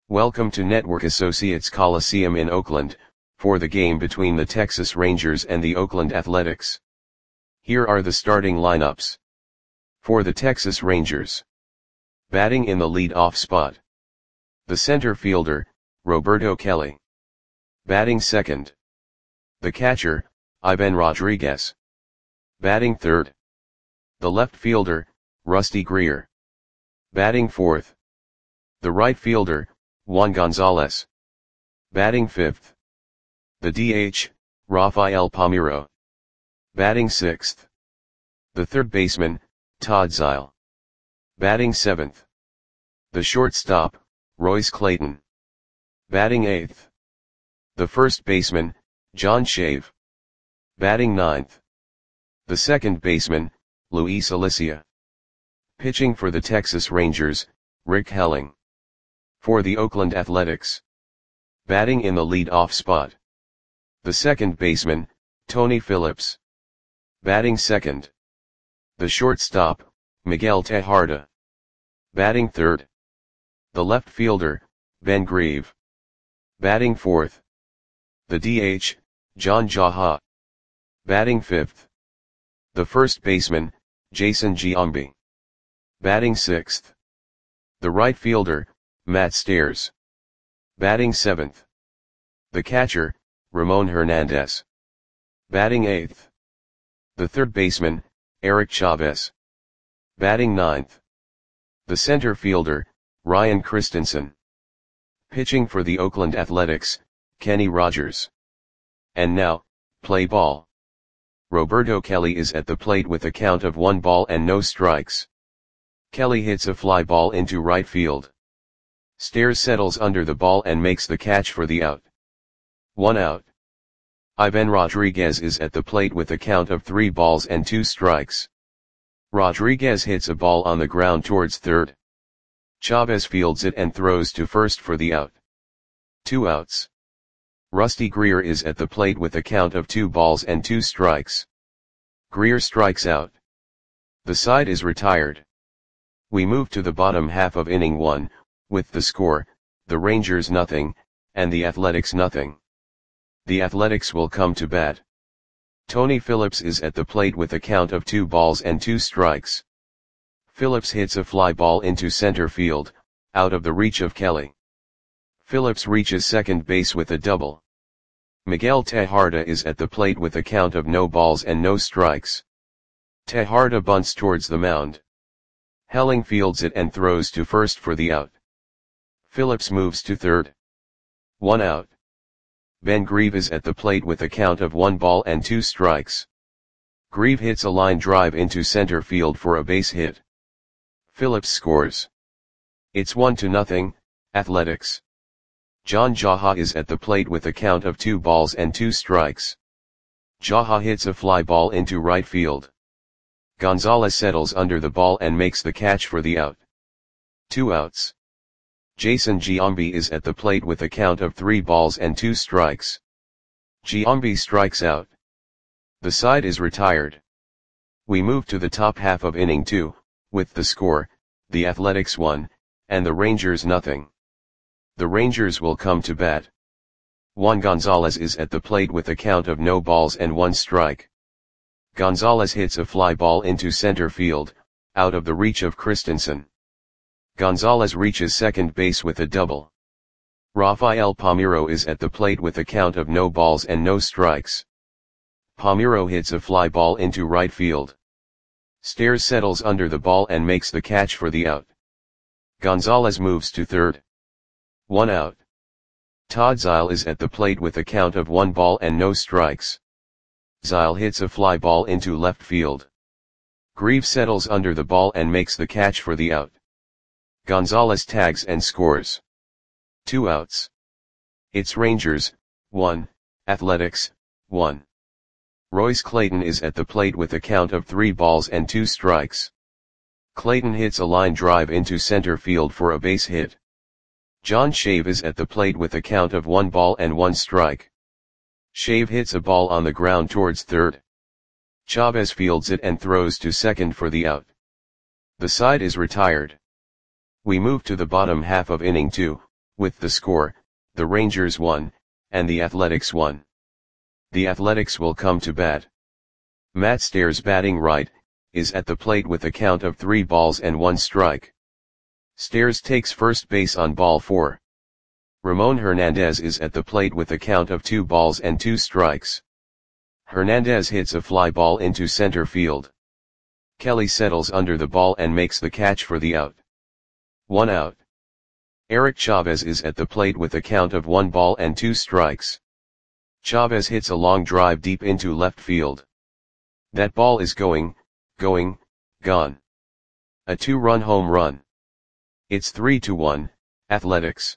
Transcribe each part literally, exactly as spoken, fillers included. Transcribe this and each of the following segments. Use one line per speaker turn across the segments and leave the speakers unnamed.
Welcome to Network Associates Coliseum in Oakland, for the game between the Texas Rangers and the Oakland Athletics. Here are the starting lineups. For the Texas Rangers. Batting in the lead-off spot. The center fielder, Roberto Kelly. Batting second. The catcher, Ivan Rodriguez. Batting third. The left fielder, Rusty Greer. Batting fourth. The right fielder, Juan Gonzalez. Batting fifth. The D H, Rafael Palmeiro. Batting sixth. The third baseman, Todd Zeile. Batting seventh. The shortstop, Royce Clayton. Batting eighth. The first baseman, John Shave. Batting ninth. The second baseman, Luis Alicia. Pitching for the Texas Rangers, Rick Helling. For the Oakland Athletics. Batting in the lead-off spot. The second baseman, Tony Phillips. Batting second. The shortstop, Miguel Tejada. Batting third. The left fielder, Ben Grieve. Batting fourth. The D H, John Jaha. Batting fifth. The first baseman, Jason Giambi. Batting sixth. The right fielder, Matt Stairs. Batting seventh. The catcher, Ramon Hernandez. Batting eighth. The third baseman, Eric Chavez. Batting ninth. The center fielder, Ryan Christensen. Pitching for the Oakland Athletics, Kenny Rogers. And now, play ball. Roberto Kelly is at the plate with a count of one ball and no strikes. Kelly hits a fly ball into right field. Stairs settles under the ball and makes the catch for the out. One out. Ivan Rodriguez is at the plate with a count of three balls and two strikes. Rodriguez hits a ball on the ground towards third. Chavez fields it and throws to first for the out. Two outs. Rusty Greer is at the plate with a count of two balls and two strikes. Greer strikes out. The side is retired. We move to the bottom half of inning one, with the score, the Rangers nothing, and the Athletics nothing. The Athletics will come to bat. Tony Phillips is at the plate with a count of two balls and two strikes. Phillips hits a fly ball into center field, out of the reach of Kelly. Phillips reaches second base with a double. Miguel Tejada is at the plate with a count of no balls and no strikes. Tejada bunts towards the mound. Helling fields it and throws to first for the out. Phillips moves to third. One out. Ben Grieve is at the plate with a count of one ball and two strikes. Grieve hits a line drive into center field for a base hit. Phillips scores. It's one to nothing, Athletics. John Jaha is at the plate with a count of two balls and two strikes. Jaha hits a fly ball into right field. Gonzalez settles under the ball and makes the catch for the out. Two outs. Jason Giambi is at the plate with a count of three balls and two strikes. Giambi strikes out. The side is retired. We move to the top half of inning two, with the score, the Athletics one, and the Rangers nothing. The Rangers will come to bat. Juan Gonzalez is at the plate with a count of no balls and one strike. Gonzalez hits a fly ball into center field, out of the reach of Christensen. Gonzalez reaches second base with a double. Rafael Palmeiro is at the plate with a count of no balls and no strikes. Palmeiro hits a fly ball into right field. Stairs settles under the ball and makes the catch for the out. Gonzalez moves to third. One out. Todd Zeile is at the plate with a count of one ball and no strikes. Zeile hits a fly ball into left field. Grieve settles under the ball and makes the catch for the out. Gonzalez tags and scores. Two outs. It's Rangers, one, Athletics, one. Royce Clayton is at the plate with a count of three balls and two strikes. Clayton hits a line drive into center field for a base hit. John Shave is at the plate with a count of one ball and one strike. Shave hits a ball on the ground towards third. Chavez fields it and throws to second for the out. The side is retired. We move to the bottom half of inning two, with the score, the Rangers one, and the Athletics one. The Athletics will come to bat. Matt Stairs batting right, is at the plate with a count of three balls and one strike. Stairs takes first base on ball four. Ramon Hernandez is at the plate with a count of two balls and two strikes. Hernandez hits a fly ball into center field. Kelly settles under the ball and makes the catch for the out. One out. Eric Chavez is at the plate with a count of one ball and two strikes. Chavez hits a long drive deep into left field. That ball is going, going, gone. A two-run home run. It's three to one, Athletics.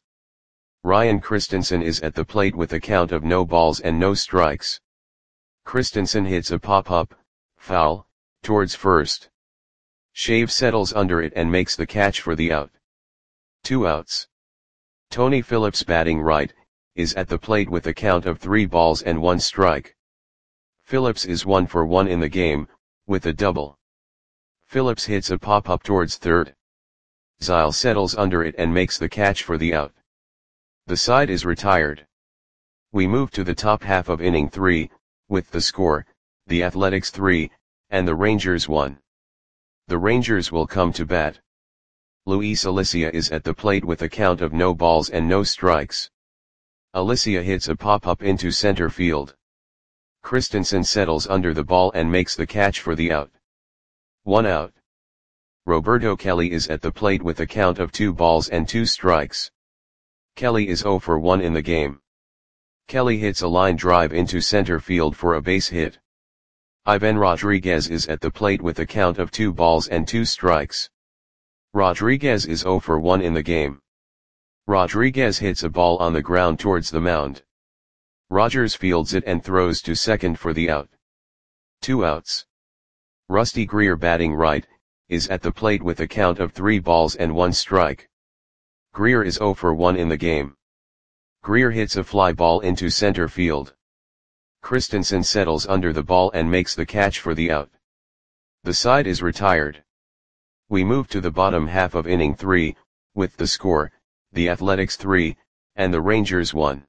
Ryan Christensen is at the plate with a count of no balls and no strikes. Christensen hits a pop-up, foul, towards first. Shave settles under it and makes the catch for the out. Two outs. Tony Phillips batting right, is at the plate with a count of three balls and one strike. Phillips is one for one in the game, with a double. Phillips hits a pop-up towards third. Zile settles under it and makes the catch for the out. The side is retired. We move to the top half of inning three, with the score, the Athletics three, and the Rangers one. The Rangers will come to bat. Luis Alicia is at the plate with a count of no balls and no strikes. Alicia hits a pop-up into center field. Christensen settles under the ball and makes the catch for the out. One out. Roberto Kelly is at the plate with a count of two balls and two strikes. Kelly is zero for one in the game. Kelly hits a line drive into center field for a base hit. Ivan Rodriguez is at the plate with a count of two balls and two strikes. Rodriguez is zero for one in the game. Rodriguez hits a ball on the ground towards the mound. Rogers fields it and throws to second for the out. Two outs. Rusty Greer batting right, is at the plate with a count of three balls and one strike. Greer is zero for one in the game. Greer hits a fly ball into center field. Christensen settles under the ball and makes the catch for the out. The side is retired. We move to the bottom half of inning three, with the score, the Athletics three, and the Rangers one.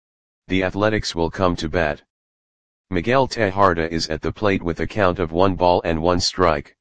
The Athletics will come to bat. Miguel Tejada is at the plate with a count of one ball and one strike.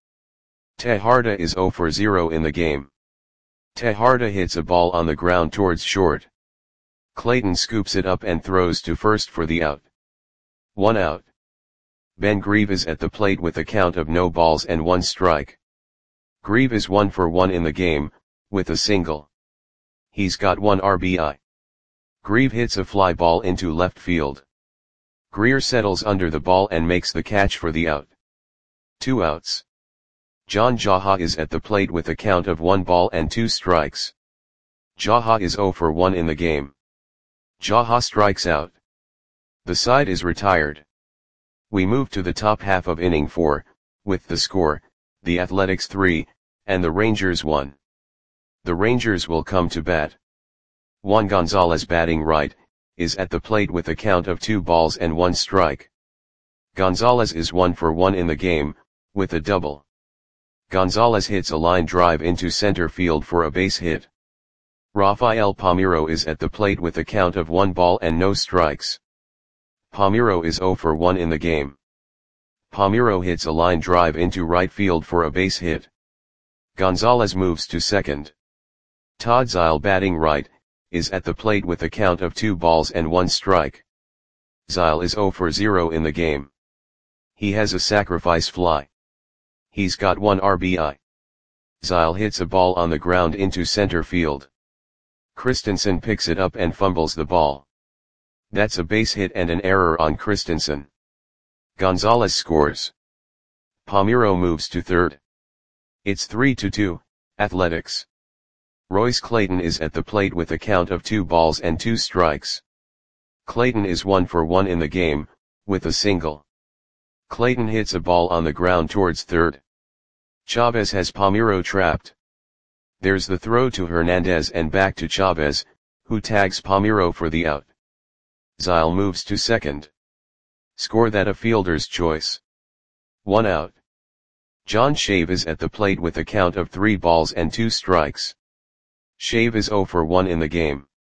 Tejada is zero for zero in the game. Tejada hits a ball on the ground towards short. Clayton scoops it up and throws to first for the out. One out. Ben Grieve is at the plate with a count of no balls and one strike. Grieve is one for one in the game, with a single. He's got one R B I. Grieve hits a fly ball into left field. Greer settles under the ball and makes the catch for the out. Two outs. John Jaha is at the plate with a count of one ball and two strikes. Jaha is zero for one in the game. Jaha strikes out. The side is retired. We move to the top half of inning four, with the score, the Athletics three, and the Rangers one. The Rangers will come to bat. Juan Gonzalez batting right, is at the plate with a count of two balls and one strike. Gonzalez is one for one in the game, with a double. Gonzalez hits a line drive into center field for a base hit. Rafael Palmeiro is at the plate with a count of one ball and no strikes. Palmeiro is zero for one in the game. Palmeiro hits a line drive into right field for a base hit. Gonzalez moves to second. Todd Zile batting right, is at the plate with a count of two balls and one strike. Zile is zero for zero in the game. He has a sacrifice fly. He's got one R B I. Zile hits a ball on the ground into center field. Christensen picks it up and fumbles the ball. That's a base hit and an error on Christensen. Gonzalez scores. Palmeiro moves to third. It's three to two, Athletics. Royce Clayton is at the plate with a count of two balls and two strikes. Clayton is one for one in the game, with a single. Clayton hits a ball on the ground towards third. Chavez has Palmeiro trapped. There's the throw to Hernandez and back to Chavez, who tags Palmeiro for the out. Zile moves to second. Score that a fielder's choice. One out. John Shave is at the plate with a count of three balls and two strikes. Shave is zero for one in the game.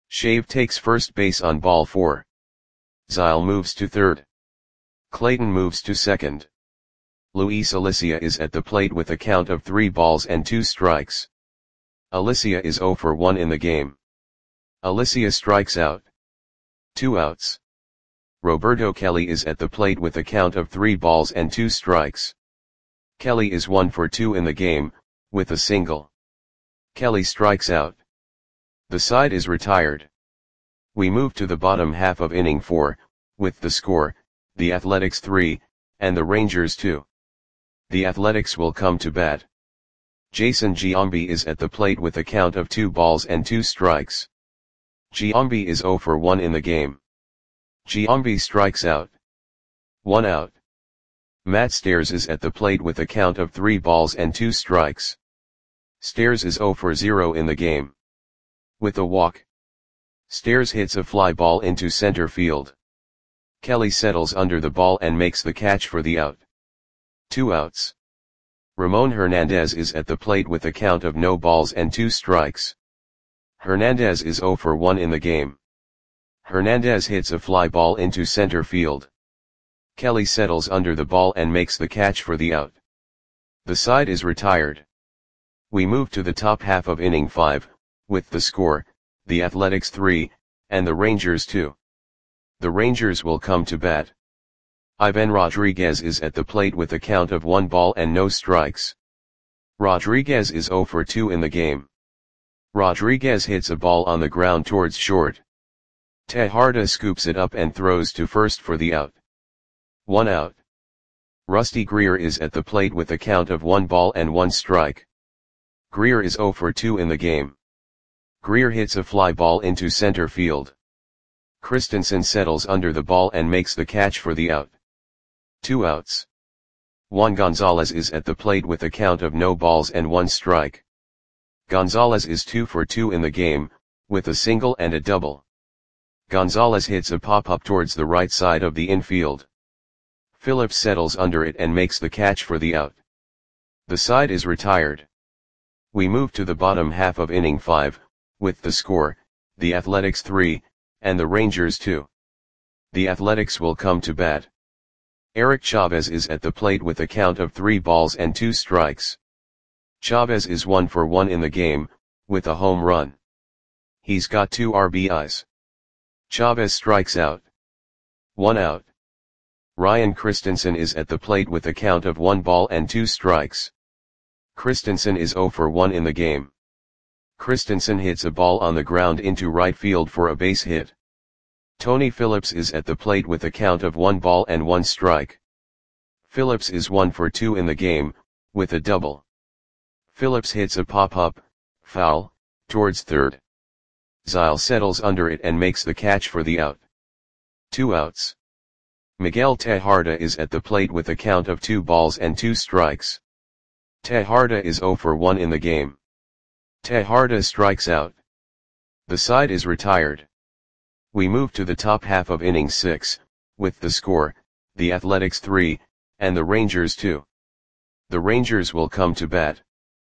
Shave takes first base on ball four. Zyle moves to third. Clayton moves to second. Luis Alicia is at the plate with a count of three balls and two strikes. Alicia is zero for one in the game. Alicia strikes out. Two outs. Roberto Kelly is at the plate with a count of three balls and two strikes. Kelly is one for two in the game, with a single. Kelly strikes out. The side is retired. We move to the bottom half of inning four, with the score, the Athletics three, and the Rangers two. The Athletics will come to bat. Jason Giambi is at the plate with a count of two balls and two strikes. Giambi is zero for one in the game. Giambi strikes out. One out. Matt Stairs is at the plate with a count of three balls and two strikes. Stairs is zero for zero in the game. With a walk. Stairs hits a fly ball into center field. Kelly settles under the ball and makes the catch for the out. Two outs. Ramon Hernandez is at the plate with a count of no balls and two strikes. Hernandez is zero for one in the game. Hernandez hits a fly ball into center field. Kelly settles under the ball and makes the catch for the out. The side is retired. We move to the top half of inning five, with the score, the Athletics three, and the Rangers two. The Rangers will come to bat. Ivan Rodriguez is at the plate with a count of one ball and no strikes. Rodriguez is zero for two in the game. Rodriguez hits a ball on the ground towards short. Tejada scoops it up and throws to first for the out. One out. Rusty Greer is at the plate with a count of one ball and one strike. Greer is zero for two in the game. Greer hits a fly ball into center field. Christensen settles under the ball and makes the catch for the out. Two outs. Juan Gonzalez is at the plate with a count of no balls and one strike. Gonzalez is two for two in the game, with a single and a double. Gonzalez hits a pop-up towards the right side of the infield. Phillips settles under it and makes the catch for the out. The side is retired. We move to the bottom half of inning five, with the score, the Athletics three, and the Rangers two. The Athletics will come to bat. Eric Chavez is at the plate with a count of three balls and two strikes. Chavez is one for one in the game, with a home run. He's got two R B Is. Chavez strikes out. One out. Ryan Christensen is at the plate with a count of one ball and two strikes. Christensen is zero for one in the game. Christensen hits a ball on the ground into right field for a base hit. Tony Phillips is at the plate with a count of one ball and one strike. Phillips is one for two in the game, with a double. Phillips hits a pop-up, foul, towards third. Zyle settles under it and makes the catch for the out. Two outs. Miguel Tejada is at the plate with a count of two balls and two strikes. Tejada is zero for one in the game. Tejada strikes out. The side is retired. We move to the top half of inning six, with the score, the Athletics three, and the Rangers two. The Rangers will come to bat.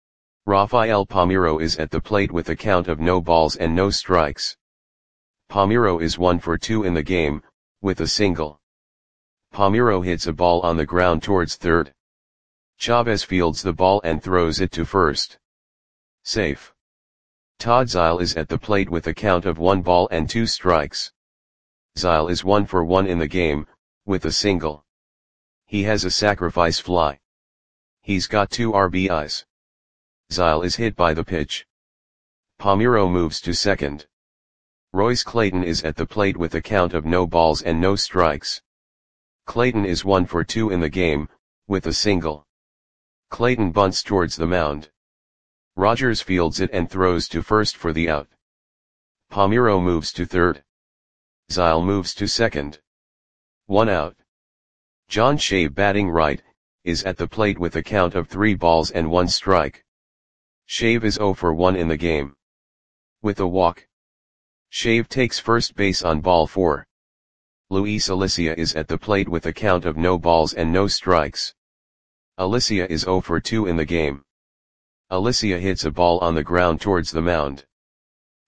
Rafael Palmeiro is at the plate with a count of no balls and no strikes. Palmeiro is one for two in the game, with a single. Palmeiro hits a ball on the ground towards third. Chavez fields the ball and throws it to first. Safe. Todd Zyle is at the plate with a count of one ball and two strikes. Zyle is one for one in the game, with a single. He has a sacrifice fly. He's got two R B Is. Zyle is hit by the pitch. Palmeiro moves to second. Royce Clayton is at the plate with a count of no balls and no strikes. Clayton is one for two in the game, with a single. Clayton bunts towards the mound. Rogers fields it and throws to first for the out. Palmeiro moves to third. Zyle moves to second. One out. John Shea, batting right, is at the plate with a count of three balls and one strike. Shave is zero for one in the game. With a walk. Shave takes first base on ball four. Luis Alicia is at the plate with a count of no balls and no strikes. Alicia is zero for two in the game. Alicia hits a ball on the ground towards the mound.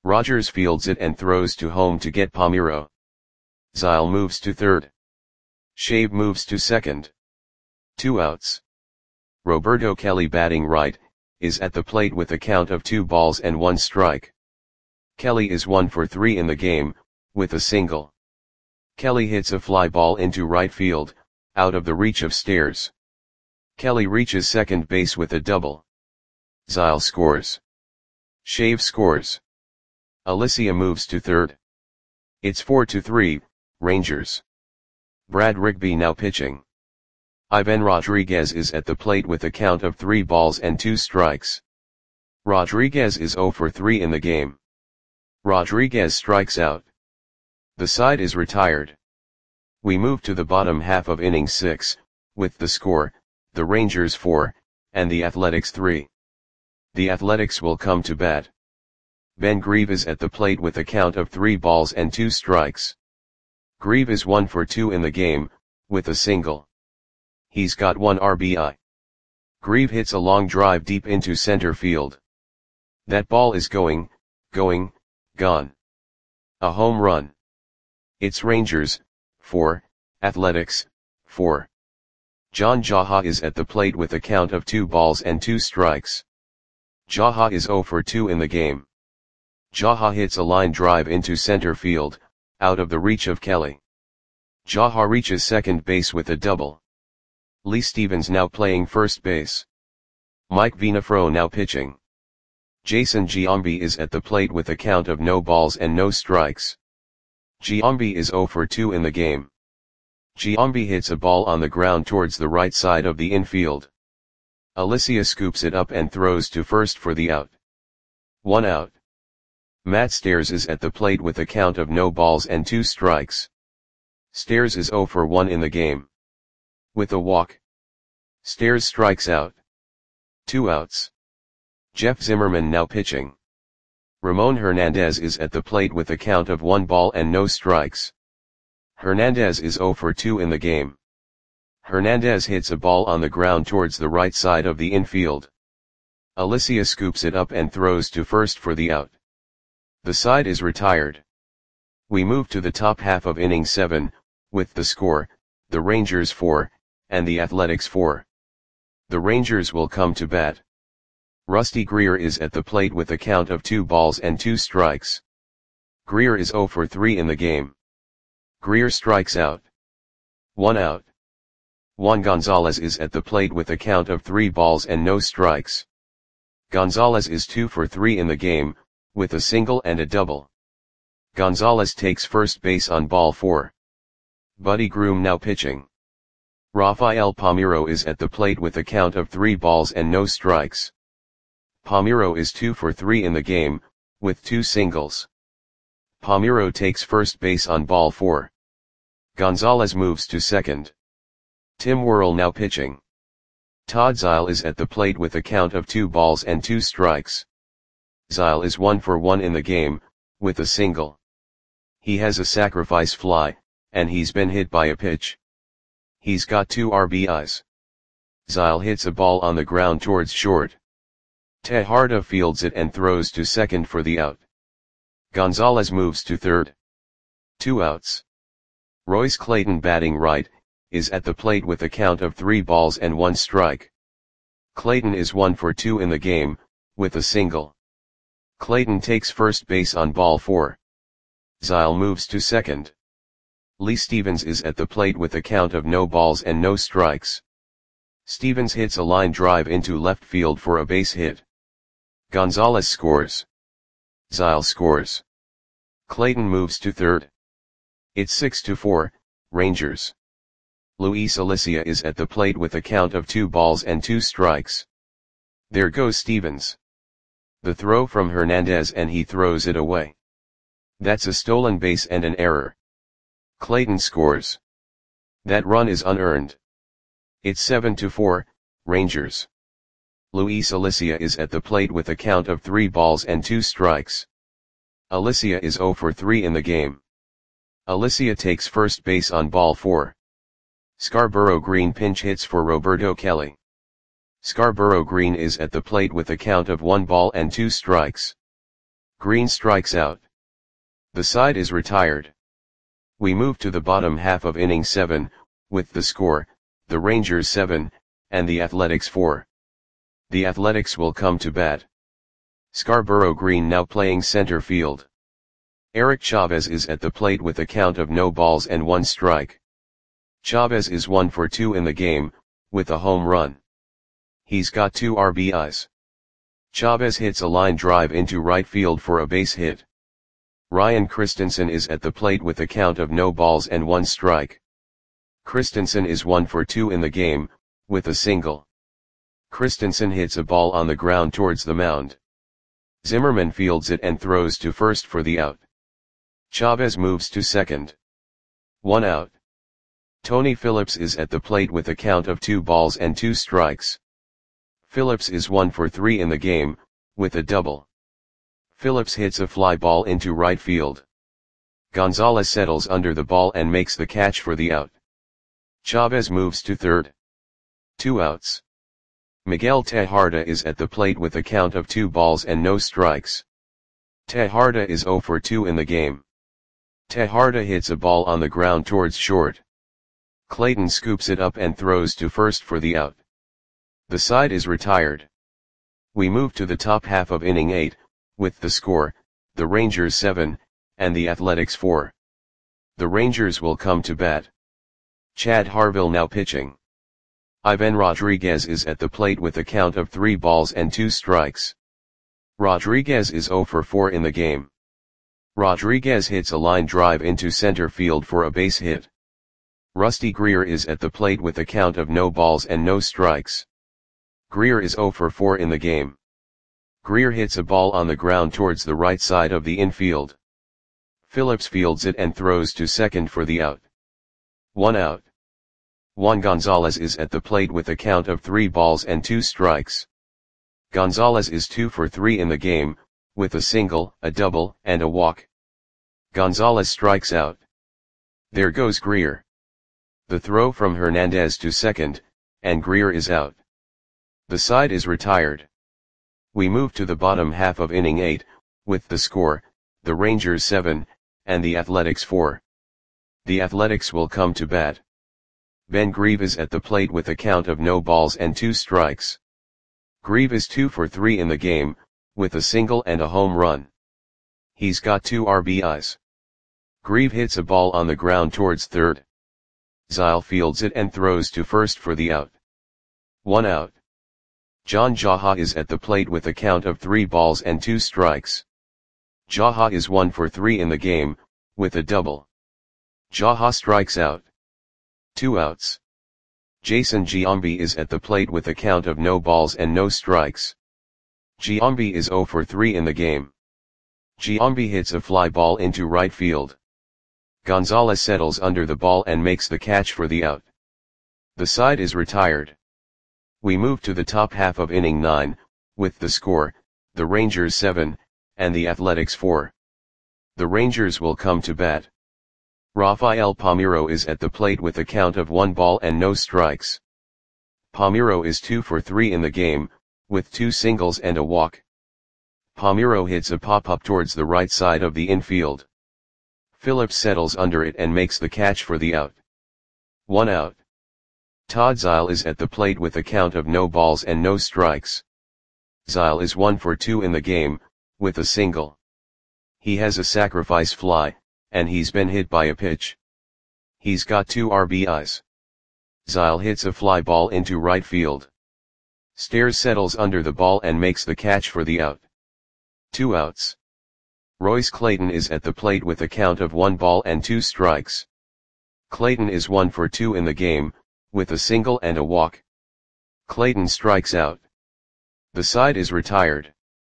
Rogers fields it and throws to home to get Palmeiro. Zile moves to third. Shave moves to second. Two outs. Roberto Kelly, batting right, is at the plate with a count of two balls and one strike. Kelly is one for three in the game, with a single. Kelly hits a fly ball into right field, out of the reach of Stairs. Kelly reaches second base with a double. Zile scores. Shave scores. Alicia moves to third. It's four to three, Rangers. Brad Rigby now pitching. Ivan Rodriguez is at the plate with a count of three balls and two strikes. Rodriguez is zero for three in the game. Rodriguez strikes out. The side is retired. We move to the bottom half of inning six, with the score, the Rangers four, and the Athletics three. The Athletics will come to bat. Ben Grieve is at the plate with a count of three balls and two strikes. Grieve is one for two in the game, with a single. He's got one R B I. Grieve hits a long drive deep into center field. That ball is going, going, gone. A home run. It's Rangers, four, Athletics, four. John Jaha is at the plate with a count of two balls and two strikes. Jaha is zero for two in the game. Jaha hits a line drive into center field, out of the reach of Kelly. Jaha reaches second base with a double. Lee Stevens now playing first base. Mike Vinafro now pitching. Jason Giambi is at the plate with a count of no balls and no strikes. Giambi is zero for two in the game. Giambi hits a ball on the ground towards the right side of the infield. Alicia scoops it up and throws to first for the out. One out. Matt Stairs is at the plate with a count of no balls and two strikes. Stairs is zero for one in the game. With a walk. Stairs strikes out. Two outs. Jeff Zimmerman now pitching. Ramon Hernandez is at the plate with a count of one ball and no strikes. Hernandez is zero for two in the game. Hernandez hits a ball on the ground towards the right side of the infield. Alicia scoops it up and throws to first for the out. The side is retired. We move to the top half of inning seven, with the score, the Rangers four, and the Athletics four. The Rangers will come to bat. Rusty Greer is at the plate with a count of two balls and two strikes. Greer is zero for three in the game. Greer strikes out. One out. Juan Gonzalez is at the plate with a count of three balls and no strikes. Gonzalez is two for three in the game, with a single and a double. Gonzalez takes first base on ball four. Buddy Groom now pitching. Rafael Palmeiro is at the plate with a count of three balls and no strikes. Palmeiro is two for three in the game, with two singles. Palmeiro takes first base on ball four. Gonzalez moves to second. Tim Worrell now pitching. Todd Zile is at the plate with a count of two balls and two strikes. Zile is one for one in the game, with a single. He has a sacrifice fly, and he's been hit by a pitch. He's got two R B Is. Zile hits a ball on the ground towards short. Tejardo fields it and throws to second for the out. Gonzalez moves to third. Two outs. Royce Clayton, batting right, is at the plate with a count of three balls and one strike. Clayton is one for two in the game, with a single. Clayton takes first base on ball four. Zile moves to second. Lee Stevens is at the plate with a count of no balls and no strikes. Stevens hits a line drive into left field for a base hit. Gonzalez scores. Zile scores. Clayton moves to third. It's six to four, Rangers. Luis Alicia is at the plate with a count of two balls and two strikes. There goes Stevens. The throw from Hernandez and he throws it away. That's a stolen base and an error. Clayton scores. That run is unearned. It's seven to four, Rangers. Luis Alicia is at the plate with a count of three balls and two strikes. Alicia is zero for three in the game. Alicia takes first base on ball four. Scarborough Green pinch hits for Roberto Kelly. Scarborough Green is at the plate with a count of one ball and two strikes. Green strikes out. The side is retired. We move to the bottom half of inning seven, with the score, the Rangers seven, and the Athletics four. The Athletics will come to bat. Scarborough Green now playing center field. Eric Chavez is at the plate with a count of no balls and one strike. Chavez is one for two in the game, with a home run. He's got two R B Is. Chavez hits a line drive into right field for a base hit. Ryan Christensen is at the plate with a count of no balls and one strike. Christensen is one for two in the game, with a single. Christensen hits a ball on the ground towards the mound. Zimmerman fields it and throws to first for the out. Chavez moves to second. One out. Tony Phillips is at the plate with a count of two balls and two strikes. Phillips is one for three in the game, with a double. Phillips hits a fly ball into right field. Gonzalez settles under the ball and makes the catch for the out. Chavez moves to third. Two outs. Miguel Tejada is at the plate with a count of two balls and no strikes. Tejada is zero for two in the game. Tejada hits a ball on the ground towards short. Clayton scoops it up and throws to first for the out. The side is retired. We move to the top half of inning eight, with the score, the Rangers seven, and the Athletics four. The Rangers will come to bat. Chad Harville now pitching. Ivan Rodriguez is at the plate with a count of three balls and two strikes. Rodriguez is zero for four in the game. Rodriguez hits a line drive into center field for a base hit. Rusty Greer is at the plate with a count of no balls and no strikes. Greer is zero for four in the game. Greer hits a ball on the ground towards the right side of the infield. Phillips fields it and throws to second for the out. One out. Juan Gonzalez is at the plate with a count of three balls and two strikes. Gonzalez is two for three in the game, with a single, a double, and a walk. Gonzalez strikes out. There goes Greer. The throw from Hernandez to second, and Greer is out. The side is retired. We move to the bottom half of inning eight, with the score, the Rangers seven, and the Athletics four. The Athletics will come to bat. Ben Grieve is at the plate with a count of no balls and two strikes. Grieve is two for three in the game, with a single and a home run. He's got two R B Is. Grieve hits a ball on the ground towards third. Zile fields it and throws to first for the out. One out. John Jaha is at the plate with a count of three balls and two strikes. Jaha is one for three in the game, with a double. Jaha strikes out. Two outs. Jason Giambi is at the plate with a count of no balls and no strikes. Giambi is zero for three in the game. Giambi hits a fly ball into right field. Gonzalez settles under the ball and makes the catch for the out. The side is retired. We move to the top half of inning nine, with the score, the Rangers seven, and the Athletics four. The Rangers will come to bat. Rafael Palmeiro is at the plate with a count of one ball and no strikes. Palmeiro is two for three in the game, with two singles and a walk. Palmeiro hits a pop-up towards the right side of the infield. Phillips settles under it and makes the catch for the out. One out. Todd Zile is at the plate with a count of no balls and no strikes. Zile is one for two in the game, with a single. He has a sacrifice fly, and he's been hit by a pitch. He's got two R B Is. Zile hits a fly ball into right field. Stairs settles under the ball and makes the catch for the out. Two outs. Royce Clayton is at the plate with a count of one ball and two strikes. Clayton is one for two in the game, with a single and a walk. Clayton strikes out. The side is retired.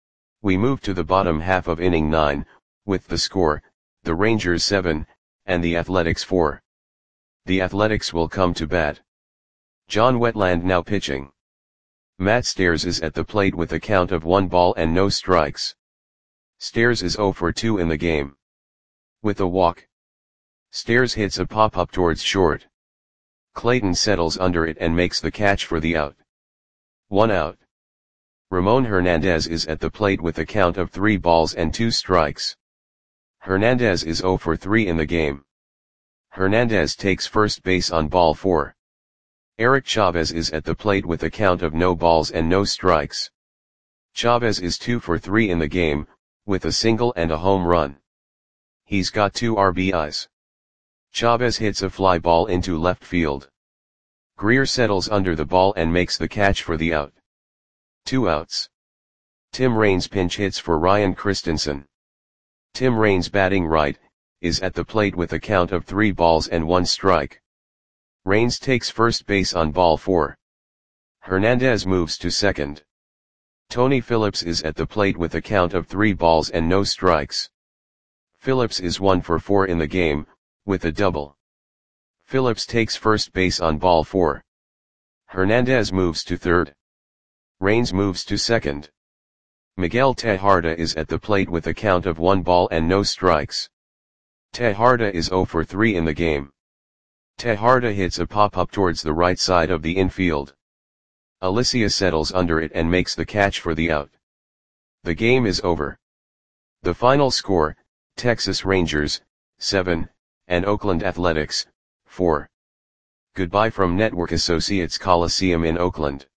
We move to the bottom half of inning nine, with the score, the Rangers seven, and the Athletics four. The Athletics will come to bat. John Wetland now pitching. Matt Stairs is at the plate with a count of one ball and no strikes. Stairs is zero for two in the game. With a walk. Stairs hits a pop-up towards short. Clayton settles under it and makes the catch for the out. One out. Ramon Hernandez is at the plate with a count of three balls and two strikes. Hernandez is zero for three in the game. Hernandez takes first base on ball four. Eric Chavez is at the plate with a count of no balls and no strikes. Chavez is two for three in the game, with a single and a home run. He's got two R B Is. Chavez hits a fly ball into left field. Greer settles under the ball and makes the catch for the out. Two outs. Tim Raines pinch hits for Ryan Christensen. Tim Raines, batting right, is at the plate with a count of three balls and one strike. Raines takes first base on ball four. Hernandez moves to second. Tony Phillips is at the plate with a count of three balls and no strikes. Phillips is one for four in the game, with a double. Phillips takes first base on ball four. Hernandez moves to third. Raines moves to second. Miguel Tejada is at the plate with a count of one ball and no strikes. Tejada is zero for three in the game. Tejada hits a pop-up towards the right side of the infield. Alicia settles under it and makes the catch for the out. The game is over. The final score, Texas Rangers, seven, and Oakland Athletics, four. Goodbye from Network Associates Coliseum in Oakland.